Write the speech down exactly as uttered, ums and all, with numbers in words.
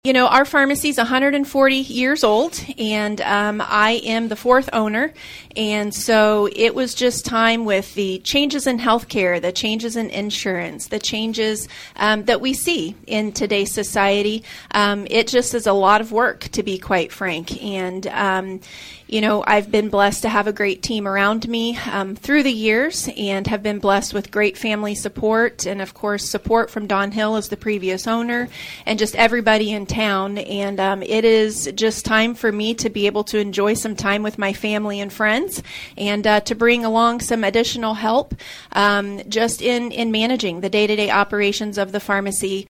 You know, our pharmacy is one hundred forty years old, and um, I am the fourth owner, and so it was just time with the changes in healthcare, the changes in insurance, the changes um, that we see in today's society. Um, it just is a lot of work, to be quite frank, and um, you know, I've been blessed to have a great team around me um, through the years, and have been blessed with great family support, and of course support from Don Hill as the previous owner, and just everybody in town. And um, it is just time for me to be able to enjoy some time with my family and friends, and uh, to bring along some additional help um, just in, in managing the day-to-day operations of the pharmacy.